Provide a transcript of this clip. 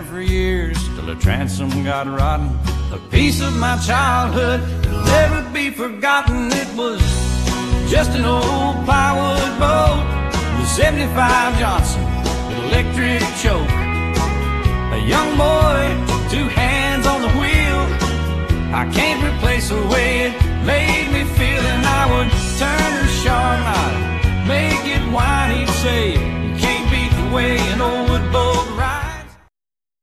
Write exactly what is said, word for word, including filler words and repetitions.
for years till the transom got rotten. A piece of my childhood that'll never be forgotten. It was just an old plywood boat, the seventy-five Johnson with electric choke. A young boy, two hands on the wheel. I can't replace the way it made me feel. And I would turn her sharp, I'd make it whine, he'd say,